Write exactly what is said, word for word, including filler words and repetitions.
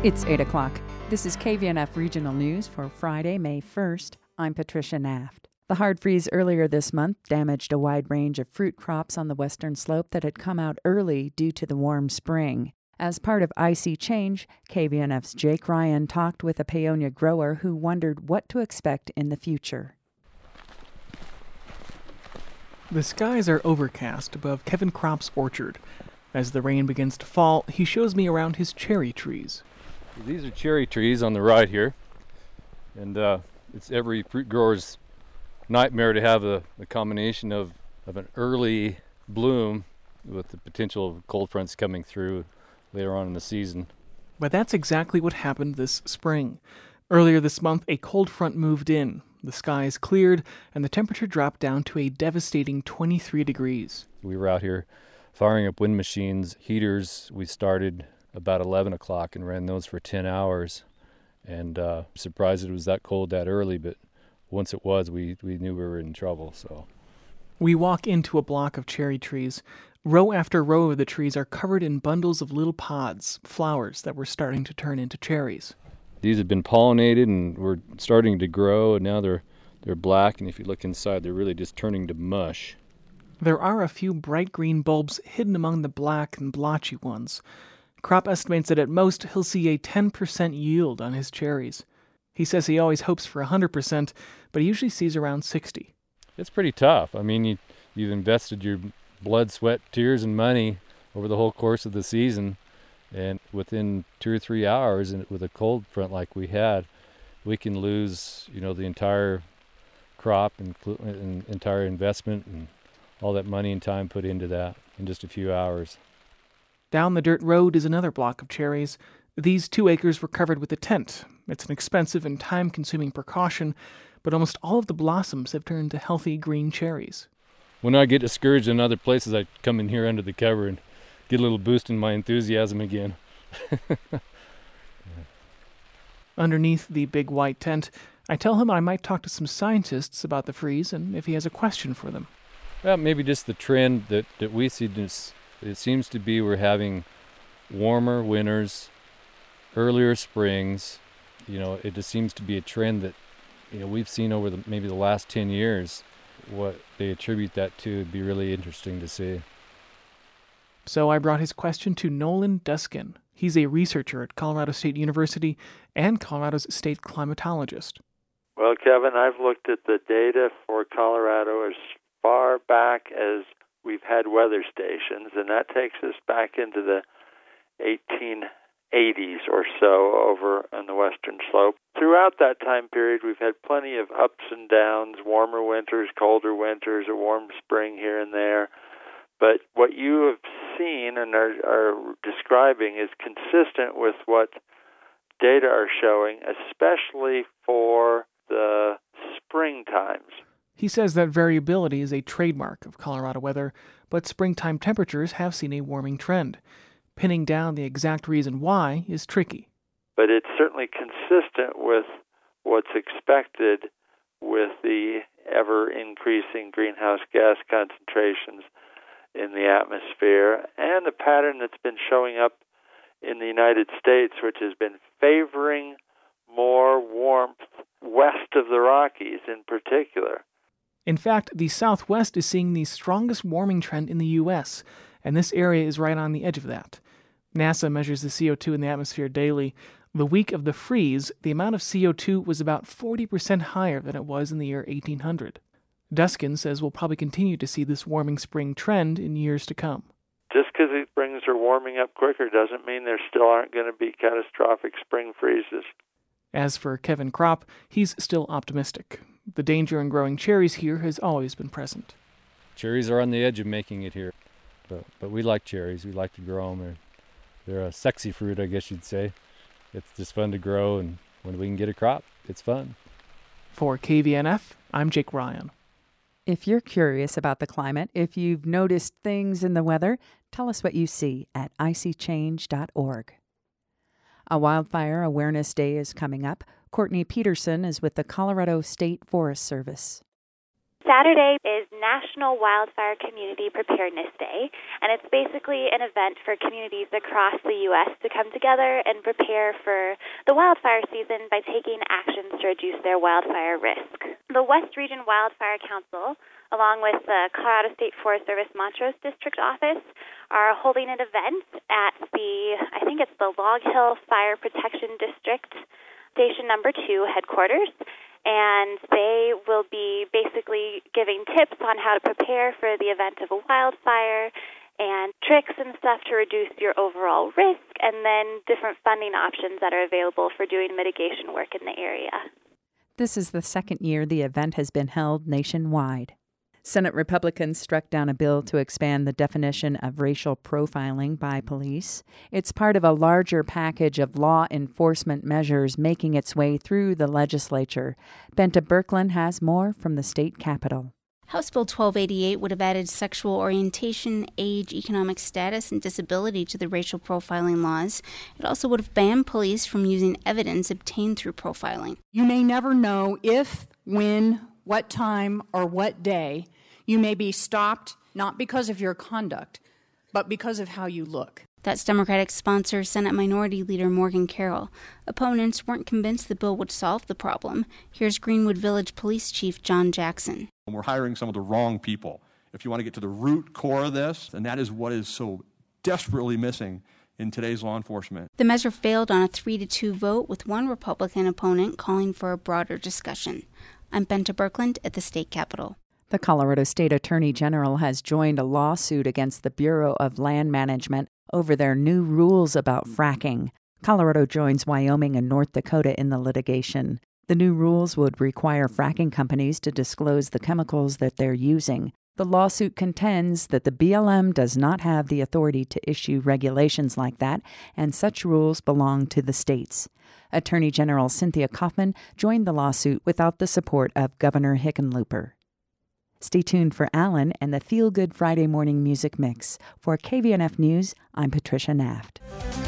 It's eight o'clock. This is K V N F Regional News for Friday, May first. I'm Patricia Naft. The hard freeze earlier this month damaged a wide range of fruit crops on the western slope that had come out early due to the warm spring. As part of Icy Change, K V N F's Jake Ryan talked with a Paonia grower who wondered what to expect in the future. The skies are overcast above Kevin Kropp's orchard. As the rain begins to fall, he shows me around his cherry trees. These are cherry trees on the right here, and uh, it's every fruit grower's nightmare to have a, a combination of, of an early bloom with the potential of cold fronts coming through later on in the season. But that's exactly what happened this spring. Earlier this month, a cold front moved in. The skies cleared, and the temperature dropped down to a devastating twenty-three degrees. We were out here firing up wind machines, heaters. We started about eleven o'clock and ran those for ten hours. And uh, surprised it was that cold that early, but once it was, we, we knew we were in trouble. So we walk into a block of cherry trees. Row after row of the trees are covered in bundles of little pods, flowers that were starting to turn into cherries. These have been pollinated and were starting to grow, and now they're they're black, and if you look inside, they're really just turning to mush. There are a few bright green bulbs hidden among the black and blotchy ones. Kropp estimates that at most he'll see a ten percent yield on his cherries. He says he always hopes for one hundred percent, but he usually sees around sixty. It's pretty tough. I mean, you, you've invested your blood, sweat, tears, and money over the whole course of the season, and within two or three hours, and with a cold front like we had, we can lose, you know, the entire crop and, and entire investment and all that money and time put into that in just a few hours. Down the dirt road is another block of cherries. These two acres were covered with a tent. It's an expensive and time-consuming precaution, but almost all of the blossoms have turned to healthy green cherries. When I get discouraged in other places, I come in here under the cover and get a little boost in my enthusiasm again. Yeah. Underneath the big white tent, I tell him I might talk to some scientists about the freeze and if he has a question for them. Well, maybe just the trend that, that we see, just, it seems to be we're having warmer winters, earlier springs. You know, it just seems to be a trend that, you know, we've seen over the maybe the last ten years. What they attribute that to would be really interesting to see. So I brought his question to Nolan Duskin. He's a researcher at Colorado State University and Colorado's state climatologist. Well, Kevin, I've looked at the data for Colorado as far back as we've had weather stations, and that takes us back into the eighteen eighties or so over on the western slope. Throughout that time period, we've had plenty of ups and downs, warmer winters, colder winters, a warm spring here and there. But what you have seen and are, are describing is consistent with what data are showing, especially for the spring times. He says that variability is a trademark of Colorado weather, but springtime temperatures have seen a warming trend. Pinning down the exact reason why is tricky. But it's certainly consistent with what's expected with the ever-increasing greenhouse gas concentrations in the atmosphere and a pattern that's been showing up in the United States, which has been favoring more warmth west of the Rockies in particular. In fact, the Southwest is seeing the strongest warming trend in the U S, and this area is right on the edge of that. NASA measures the C O two in the atmosphere daily. The week of the freeze, the amount of C O two was about forty percent higher than it was in the year eighteen hundred. Duskin says we'll probably continue to see this warming spring trend in years to come. Just because the springs are warming up quicker doesn't mean there still aren't going to be catastrophic spring freezes. As for Kevin Kropp, he's still optimistic. The danger in growing cherries here has always been present. Cherries are on the edge of making it here, but but we like cherries. We like to grow them. They're, they're a sexy fruit, I guess you'd say. It's just fun to grow, and when we can get a crop, it's fun. For K V N F, I'm Jake Ryan. If you're curious about the climate, if you've noticed things in the weather, tell us what you see at icy change dot org. A Wildfire Awareness Day is coming up. Courtney Peterson is with the Colorado State Forest Service. Saturday is National Wildfire Community Preparedness Day, and it's basically an event for communities across the U S to come together and prepare for the wildfire season by taking actions to reduce their wildfire risk. The West Region Wildfire Council, along with the Colorado State Forest Service Montrose District Office, are holding an event at the, I think it's the Log Hill Fire Protection District, Station Number two headquarters. And they will be basically giving tips on how to prepare for the event of a wildfire and tricks and stuff to reduce your overall risk, and then different funding options that are available for doing mitigation work in the area. This is the second year the event has been held nationwide. Senate Republicans struck down a bill to expand the definition of racial profiling by police. It's part of a larger package of law enforcement measures making its way through the legislature. Benta Birkeland has more from the state capitol. House Bill twelve eighty-eight would have added sexual orientation, age, economic status, and disability to the racial profiling laws. It also would have banned police from using evidence obtained through profiling. You may never know if, when, what time, or what day you may be stopped, not because of your conduct, but because of how you look. That's Democratic sponsor Senate Minority Leader Morgan Carroll. Opponents weren't convinced the bill would solve the problem. Here's Greenwood Village Police Chief John Jackson. We're hiring some of the wrong people. If you want to get to the root core of this, and that is what is so desperately missing in today's law enforcement. The measure failed on a three to two vote, with one Republican opponent calling for a broader discussion. I'm Benta Birkeland at the state capitol. The Colorado State Attorney General has joined a lawsuit against the Bureau of Land Management over their new rules about fracking. Colorado joins Wyoming and North Dakota in the litigation. The new rules would require fracking companies to disclose the chemicals that they're using. The lawsuit contends that the B L M does not have the authority to issue regulations like that, and such rules belong to the states. Attorney General Cynthia Kaufman joined the lawsuit without the support of Governor Hickenlooper. Stay tuned for Alan and the Feel Good Friday Morning Music Mix. For K V N F News, I'm Patricia Naft.